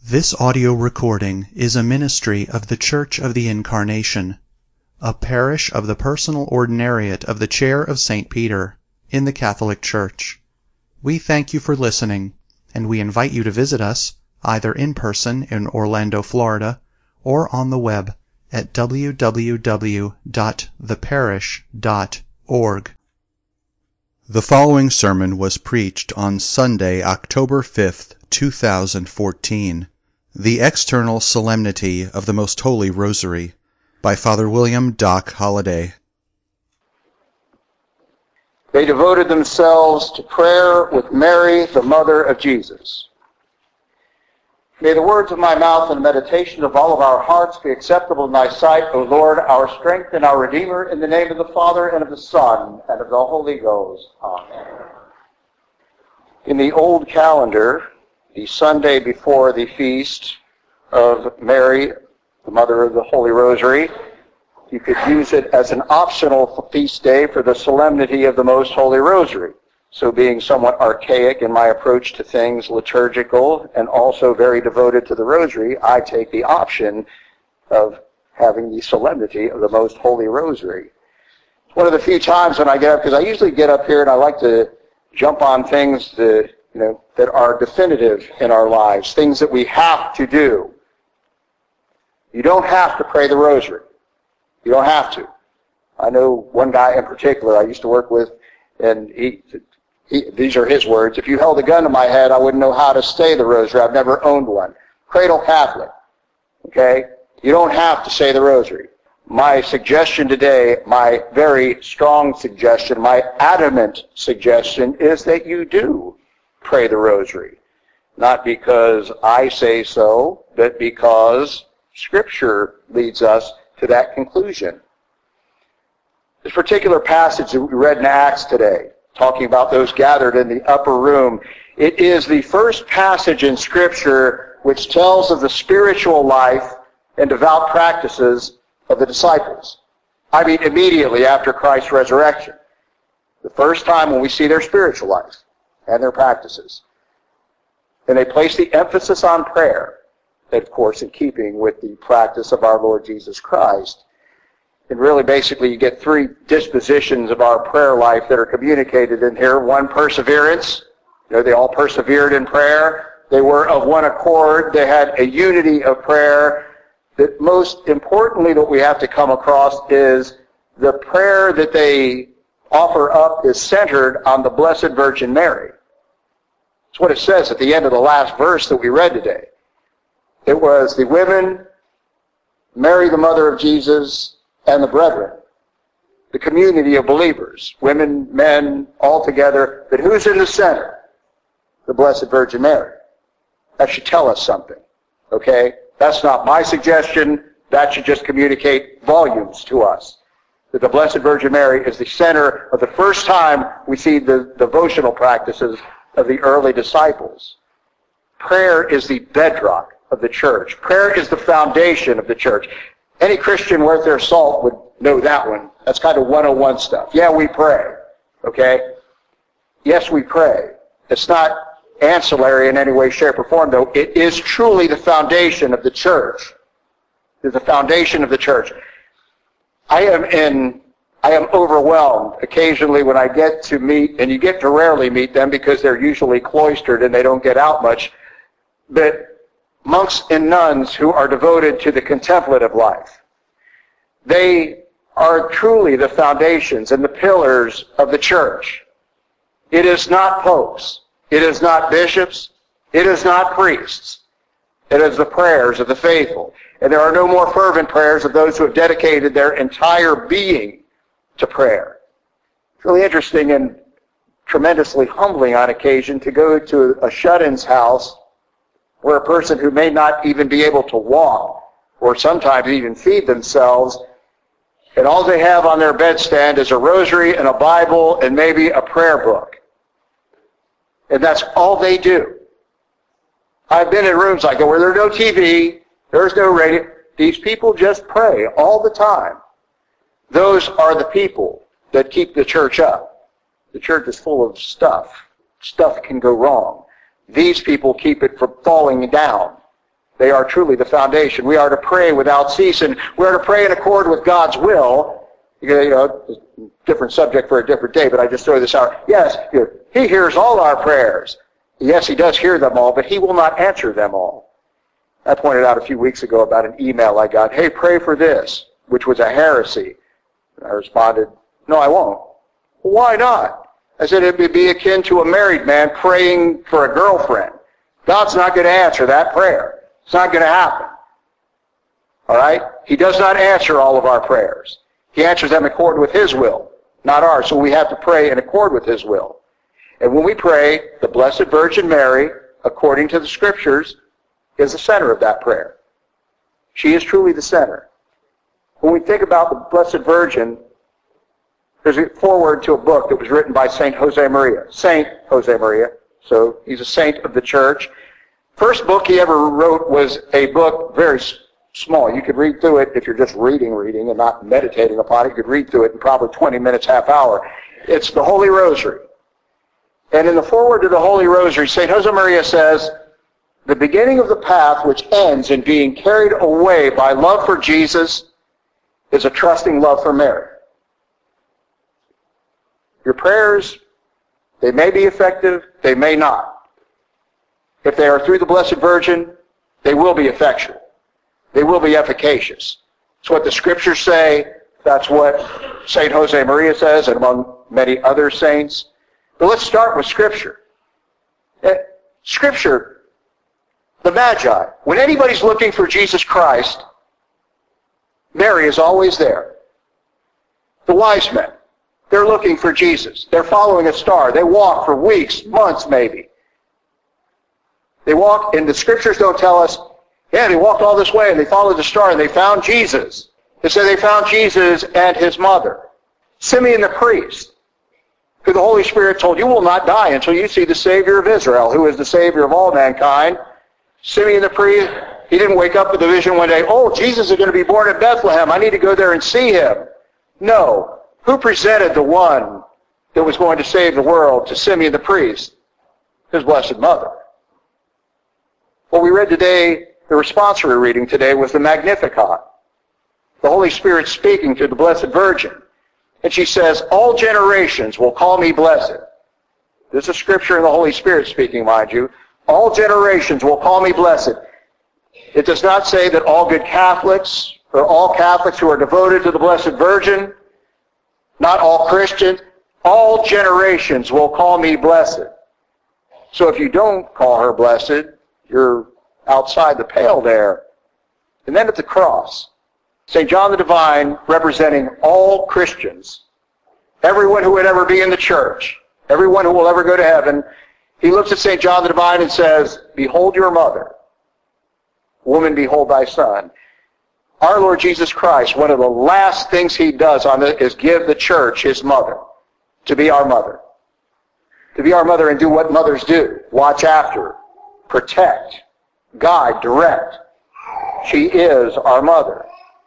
This audio recording is a ministry of the Church of the Incarnation, a parish of the Personal Ordinariate of the Chair of St. Peter, in the Catholic Church. We thank you for listening, and we invite you to visit us, either in person in Orlando, Florida, or on the web at www.theparish.org. The following sermon was preached on Sunday, October 5th, 2014, The External Solemnity of the Most Holy Rosary, by Father William Doc Holliday. They devoted themselves to prayer with Mary, the mother of Jesus. May the words of my mouth and the meditation of all of our hearts be acceptable in thy sight, O Lord, our strength and our Redeemer, in the name of the Father, and of the Son, and of the Holy Ghost. Amen. In the old calendar, the Sunday before the feast of Mary, the Mother of the Holy Rosary, you could use it as an optional feast day for the solemnity of the Most Holy Rosary. So being somewhat archaic in my approach to things, liturgical, and also very devoted to the Rosary, I take the option of having the solemnity of the Most Holy Rosary. It's one of the few times when I get up, because I usually get up here and I like to jump on things that are definitive in our lives, things that we have to do. You don't have to pray the Rosary. You don't have to. I know one guy in particular I used to work with, and these are his words: if you held a gun to my head, I wouldn't know how to say the Rosary. I've never owned one. Cradle Catholic. Okay? You don't have to say the Rosary. My suggestion today, my very strong suggestion, my adamant suggestion is that you do pray the Rosary. Not because I say so, but because Scripture leads us to that conclusion. This particular passage that we read in Acts today, talking about those gathered in the upper room, it is the first passage in Scripture which tells of the spiritual life and devout practices of the disciples. I mean, immediately after Christ's resurrection. The first time when we see their spiritual life and their practices. And they place the emphasis on prayer, of course, in keeping with the practice of our Lord Jesus Christ. And really, basically, you get three dispositions of our prayer life that are communicated in here. One, perseverance. They all persevered in prayer. They were of one accord. They had a unity of prayer. That most importantly that we have to come across is the prayer that they offer up is centered on the Blessed Virgin Mary. That's what it says at the end of the last verse that we read today. It was the women, Mary, the mother of Jesus, and the brethren, the community of believers, women, men, all together. But who's in the center? The Blessed Virgin Mary. That should tell us something, okay? That's not my suggestion. That should just communicate volumes to us. That the Blessed Virgin Mary is the center of the first time we see the devotional practices of the early disciples. Prayer is the bedrock of the church. Prayer is the foundation of the church. Any Christian worth their salt would know that one. That's kind of 101 stuff. Yeah, we pray. Okay? Yes, we pray. It's not ancillary in any way, shape, or form, though. It is truly the foundation of the church. It is the foundation of the church. I am overwhelmed occasionally when I get to meet, and you get to rarely meet them because they're usually cloistered and they don't get out much, but monks and nuns who are devoted to the contemplative life. They are truly the foundations and the pillars of the church. It is not popes. It is not bishops. It is not priests. It is the prayers of the faithful. And there are no more fervent prayers of those who have dedicated their entire being to prayer. It's really interesting and tremendously humbling on occasion to go to a shut-in's house where a person who may not even be able to walk or sometimes even feed themselves, and all they have on their bedstand is a rosary and a Bible and maybe a prayer book. And that's all they do. I've been in rooms like that where there's no TV, there's no radio. These people just pray all the time. Those are the people that keep the church up. The church is full of stuff. Stuff can go wrong. These people keep it from falling down. They are truly the foundation. We are to pray without ceasing. We are to pray in accord with God's will. You know, different subject for a different day, but I just throw this out. Yes, He hears all our prayers. Yes, He does hear them all, but He will not answer them all. I pointed out a few weeks ago about an email I got. Hey, pray for this, which was a heresy. And I responded, no, I won't. Why not? I said it would be akin to a married man praying for a girlfriend. God's not going to answer that prayer. It's not going to happen. All right? He does not answer all of our prayers. He answers them in accord with His will, not ours. So we have to pray in accord with His will. And when we pray, the Blessed Virgin Mary, according to the Scriptures, is the center of that prayer. She is truly the center. When we think about the Blessed Virgin, there's a foreword to a book that was written by Saint Josemaria. Saint Josemaria. So he's a saint of the church. First book he ever wrote was a book very small. You could read through it if you're just reading and not meditating upon it. You could read through it in probably 20 minutes, half hour. It's the Holy Rosary. And in the foreword to the Holy Rosary, St. Josemaria says, the beginning of the path which ends in being carried away by love for Jesus is a trusting love for Mary. Your prayers, they may be effective, they may not. If they are through the Blessed Virgin, they will be effectual. They will be efficacious. It's what the Scriptures say. That's what St. Josemaria says, and among many other saints. But let's start with Scripture. Scripture, the Magi. When anybody's looking for Jesus Christ, Mary is always there. The wise men, they're looking for Jesus. They're following a star. They walk for weeks, months maybe. They walk, and the Scriptures don't tell us, yeah, they walked all this way and they followed the star and they found Jesus. They say they found Jesus and His mother. Simeon the priest, who the Holy Spirit told, you will not die until you see the Savior of Israel, who is the Savior of all mankind. Simeon the priest, he didn't wake up with a vision one day, oh, Jesus is going to be born in Bethlehem. I need to go there and see Him. No. Who presented the one that was going to save the world to Simeon the priest? His Blessed Mother. What we read today, the responsory reading today, was the Magnificat. The Holy Spirit speaking to the Blessed Virgin. And she says, all generations will call me blessed. This is Scripture and the Holy Spirit speaking, mind you. All generations will call me blessed. It does not say that all good Catholics, or all Catholics who are devoted to the Blessed Virgin, not all Christians, all generations will call me blessed. So if you don't call her blessed, you're outside the pale there. And then at the cross, St. John the Divine, representing all Christians, everyone who would ever be in the church, everyone who will ever go to heaven, he looks at St. John the Divine and says, behold your mother. Woman, behold thy son. Our Lord Jesus Christ, one of the last things He does on it is give the church His mother, to be our mother. To be our mother and do what mothers do. Watch after, protect, guide, direct. She is our mother.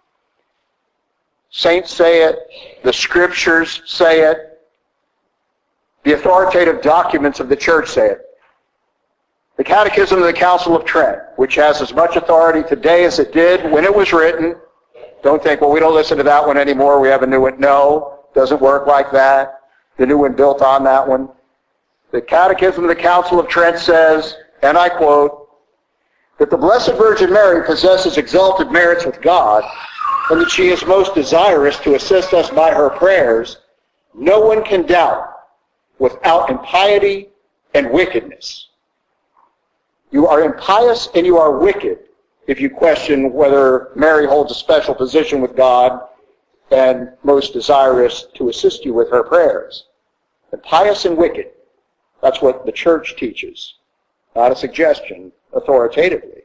Saints say it. The Scriptures say it. The authoritative documents of the church say it. The Catechism of the Council of Trent, which has as much authority today as it did when it was written. Don't think, well, we don't listen to that one anymore. We have a new one. No, doesn't work like that. The new one built on that one. The Catechism of the Council of Trent says, and I quote, that the Blessed Virgin Mary possesses exalted merits with God, and that she is most desirous to assist us by her prayers, no one can doubt, without impiety and wickedness. You are impious and you are wicked if you question whether Mary holds a special position with God and most desirous to assist you with her prayers. Impious and wicked. That's what the church teaches. Not a suggestion, authoritatively.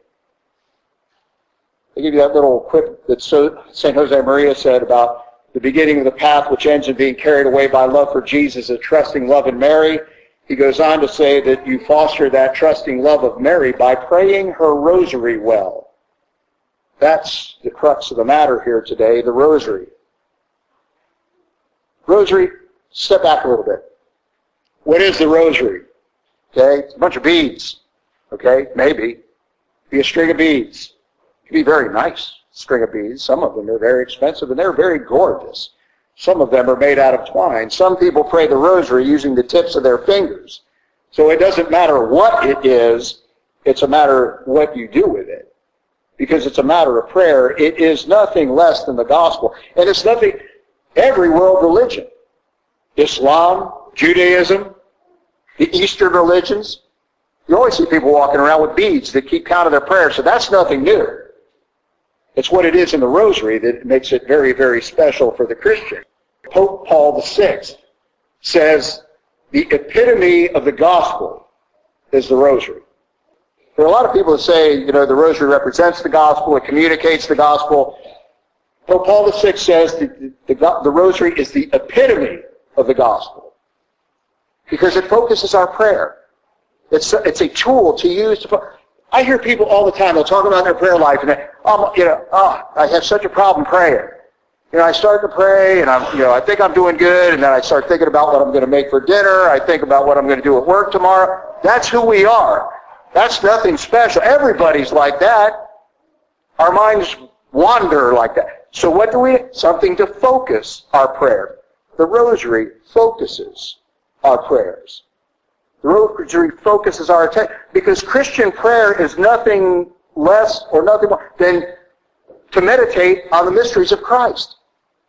I give you that little quip that St. Josemaria said about the beginning of the path which ends in being carried away by love for Jesus, a trusting love in Mary. He goes on to say that you foster that trusting love of Mary by praying her rosary well. That's the crux of the matter here today, the rosary. Rosary, step back a little bit. What is the rosary? Okay, it's a bunch of beads. Okay, maybe. Be a string of beads. It could be very nice string of beads. Some of them are very expensive, and they're very gorgeous. Some of them are made out of twine. Some people pray the rosary using the tips of their fingers. So it doesn't matter what it is, it's a matter of what you do with it. Because it's a matter of prayer. It is nothing less than the gospel. And it's nothing, every world religion, Islam, Judaism, the Eastern religions, you always see people walking around with beads that keep count of their prayers. So that's nothing new. It's what it is in the rosary that makes it very, very special for the Christian. Pope Paul VI says the epitome of the gospel is the rosary. There are a lot of people that say, the rosary represents the gospel, it communicates the gospel. Pope Paul VI says the rosary is the epitome of the gospel because it focuses our prayer. It's a tool to use. I hear people all the time, they'll talk about their prayer life, and I have such a problem praying. I start to pray, and I think I'm doing good, and then I start thinking about what I'm going to make for dinner. I think about what I'm going to do at work tomorrow. That's who we are. That's nothing special. Everybody's like that. Our minds wander like that. So what do we? Something to focus our prayer. The rosary focuses our prayers. The rosary focuses our attention. Because Christian prayer is nothing less or nothing more than to meditate on the mysteries of Christ.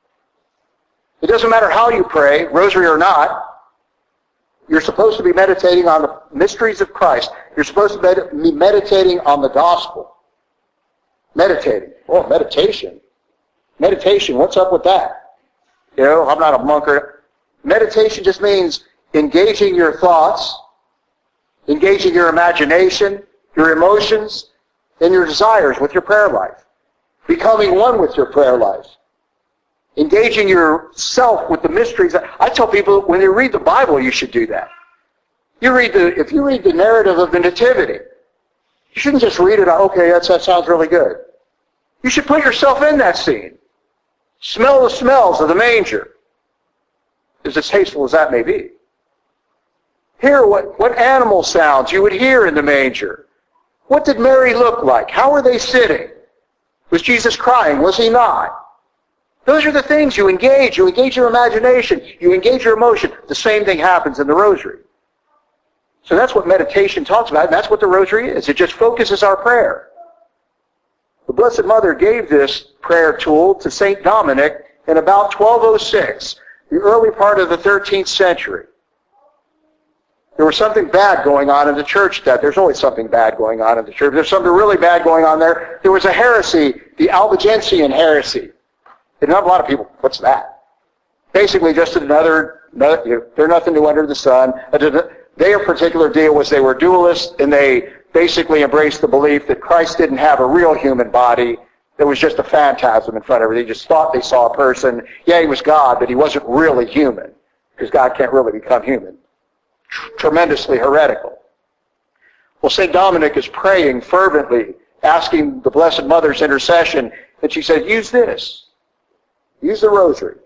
It doesn't matter how you pray, rosary or not, you're supposed to be meditating on the mysteries of Christ. You're supposed to be meditating on the gospel. Meditating. Oh, meditation. Meditation, what's up with that? I'm not a monk. Meditation just means engaging your thoughts, engaging your imagination, your emotions, and your desires with your prayer life. Becoming one with your prayer life. Engaging yourself with the mysteries. I tell people, when you read the Bible, you should do that. If you read the narrative of the Nativity, you shouldn't just read it, okay, that sounds really good. You should put yourself in that scene. Smell the smells of the manger, as tasteful as that may be. Hear what animal sounds you would hear in the manger. What did Mary look like? How were they sitting? Was Jesus crying? Was he not? Those are the things you engage. You engage your imagination. You engage your emotion. The same thing happens in the rosary. So that's what meditation talks about, and that's what the rosary is. It just focuses our prayer. The Blessed Mother gave this prayer tool to St. Dominic in about 1206, the early part of the 13th century. There was something bad going on in the church that there's always something bad going on in the church. There's something really bad going on there. There was a heresy, the Albigensian heresy. And not a lot of people, what's that? Basically just another they're nothing new under the sun. Their particular deal was they were dualists, and they basically embraced the belief that Christ didn't have a real human body. It was just a phantasm in front of them. They just thought they saw a person. Yeah, he was God, but he wasn't really human, because God can't really become human. Tremendously heretical. Well, St. Dominic is praying fervently, asking the Blessed Mother's intercession, and she said, use this. Use the rosary.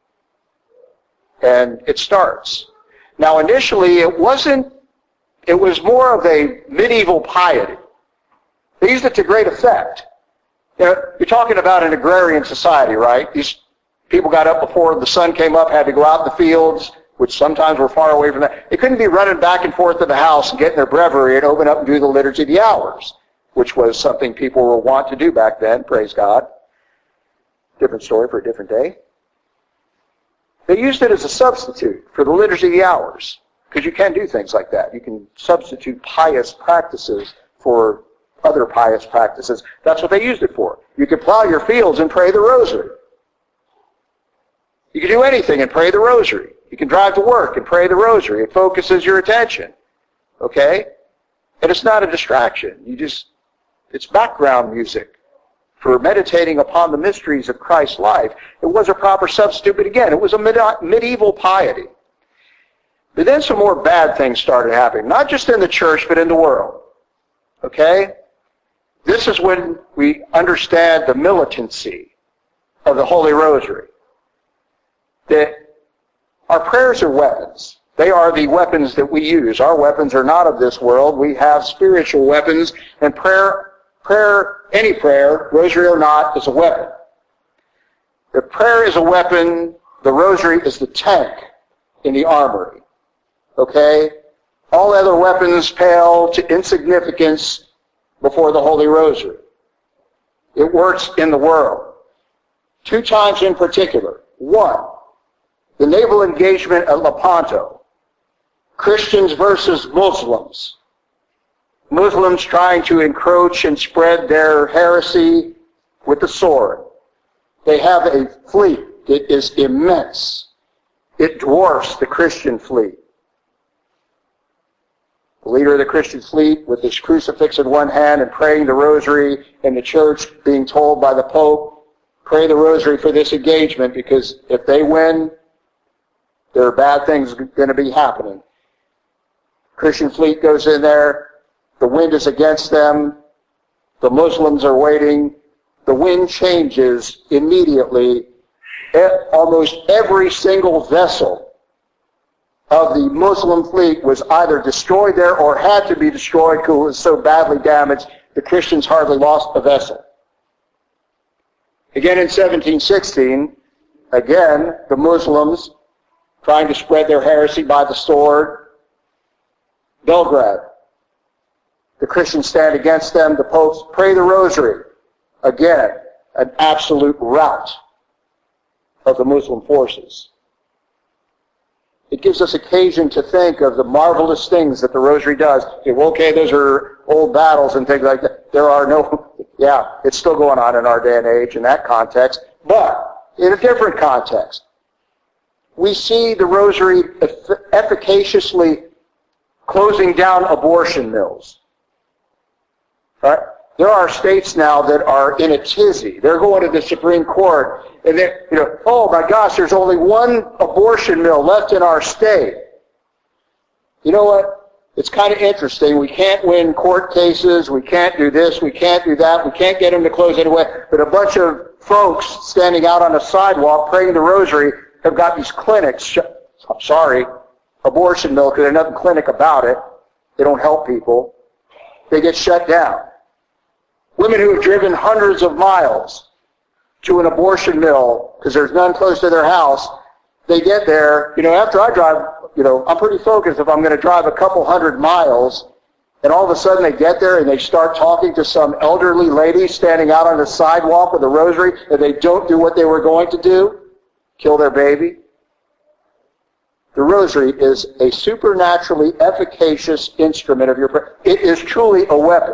And it starts. Now, initially, it was more of a medieval piety. They used it to great effect. You're talking about an agrarian society, right? These people got up before the sun came up, had to go out in the fields, which sometimes were far away from that. They couldn't be running back and forth to the house and getting their breviary and open up and do the Liturgy of the Hours, which was something people were wont to do back then, praise God. Different story for a different day. They used it as a substitute for the Liturgy of the Hours, because you can do things like that. You can substitute pious practices for other pious practices. That's what they used it for. You could plow your fields and pray the rosary. You can do anything and pray the rosary. You can drive to work and pray the rosary. It focuses your attention. Okay? And it's not a distraction. It's background music for meditating upon the mysteries of Christ's life. It was a proper substitute, but again, it was a medieval piety. But then some more bad things started happening, not just in the church, but in the world. Okay? This is when we understand the militancy of the Holy Rosary. That our prayers are weapons. They are the weapons that we use. Our weapons are not of this world. We have spiritual weapons, and prayer Prayer, any prayer, rosary or not, is a weapon. If prayer is a weapon, the rosary is the tank in the armory. Okay? All other weapons pale to insignificance before the Holy Rosary. It works in the world. 2 times in particular. 1, the naval engagement at Lepanto. Christians versus Muslims. Muslims trying to encroach and spread their heresy with the sword. They have a fleet that is immense. It dwarfs the Christian fleet. The leader of the Christian fleet with his crucifix in one hand and praying the rosary, and the church being told by the Pope, pray the rosary for this engagement, because if they win, there are bad things going to be happening. Christian fleet goes in there. The wind is against them. The Muslims are waiting. The wind changes immediately. Almost every single vessel of the Muslim fleet was either destroyed there or had to be destroyed because it was so badly damaged the Christians hardly lost a vessel. Again in 1716, again, the Muslims trying to spread their heresy by the sword. Belgrade. The Christians stand against them. The popes pray the rosary. Again, an absolute rout of the Muslim forces. It gives us occasion to think of the marvelous things that the rosary does. Okay, those are old battles and things like that. There are no, it's still going on in our day and age in that context, but in a different context. We see the rosary efficaciously closing down abortion mills. Right? There are states now that are in a tizzy. They're going to the Supreme Court, and they're, oh my gosh, there's only one abortion mill left in our state. You know what? It's kind of interesting. We can't win court cases. We can't do this. We can't do that. We can't get them to close anyway. But a bunch of folks standing out on a sidewalk praying the rosary have got these clinics. I'm sorry, abortion mill, because there's nothing clinic about it. They don't help people. They get shut down. Women who have driven hundreds of miles to an abortion mill because there's none close to their house, they get there, after I drive, I'm pretty focused if I'm going to drive a couple hundred miles, and all of a sudden they get there and they start talking to some elderly lady standing out on the sidewalk with a rosary, and they don't do what they were going to do, kill their baby. The rosary is a supernaturally efficacious instrument of your prayer. It is truly a weapon.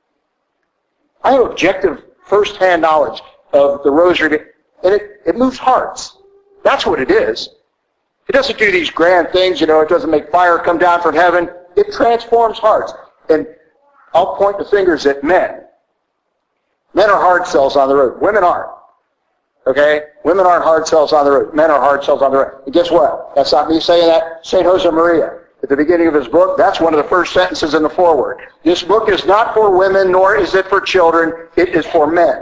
I have objective, first-hand knowledge of the rosary, and it moves hearts. That's what it is. It doesn't do these grand things, it doesn't make fire come down from heaven. It transforms hearts. And I'll point the fingers at men. Men are hard cells on the road. Women aren't. Okay? Women aren't hard cells on the road. Men are hard cells on the road. And guess what? That's not me saying that. St. Josemaria, at the beginning of his book, that's one of the first sentences in the foreword. This book is not for women, nor is it for children. It is for men.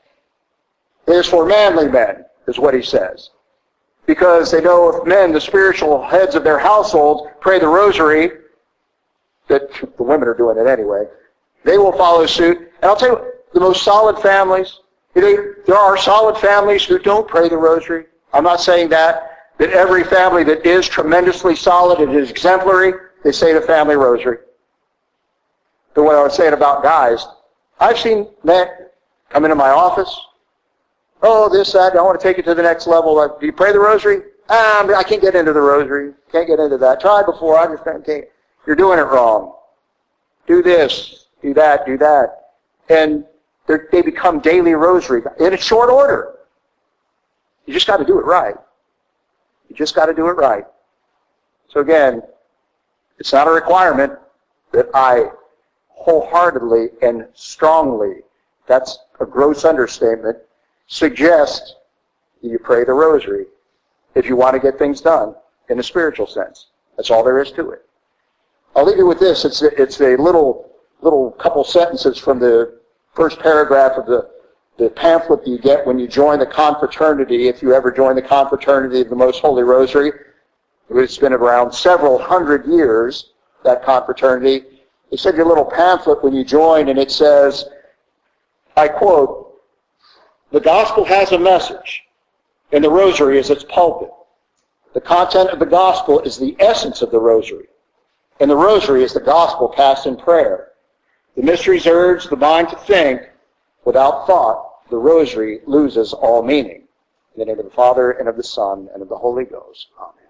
It is for manly men, is what he says. Because they know if men, the spiritual heads of their households, pray the rosary, that the women are doing it anyway, they will follow suit. And I'll tell you, the most solid families, there are solid families who don't pray the rosary. I'm not saying that every family that is tremendously solid and is exemplary, they say the family rosary. But what I was saying about guys, I've seen men come into my office, oh, this, that, I want to take it to the next level. Do you pray the rosary? I can't get into the rosary. Can't get into that. Tried before, I just can't. You're doing it wrong. Do this, do that, do that. And they become daily rosary in a short order. You just got to do it right. You just got to do it right. So again, it's not a requirement that I wholeheartedly and strongly, that's a gross understatement, suggest that you pray the rosary if you want to get things done in a spiritual sense. That's all there is to it. I'll leave you with this. It's a little couple sentences from the first paragraph of the pamphlet that you get when you join the confraternity, if you ever join the confraternity of the Most Holy Rosary. It's been around several hundred years, that confraternity. They send you a little pamphlet when you join, and it says, I quote, "The gospel has a message, and the rosary is its pulpit. The content of the gospel is the essence of the rosary, and the rosary is the gospel cast in prayer. The mysteries urge the mind to think. Without thought, the rosary loses all meaning." In the name of the Father, and of the Son, and of the Holy Ghost. Amen.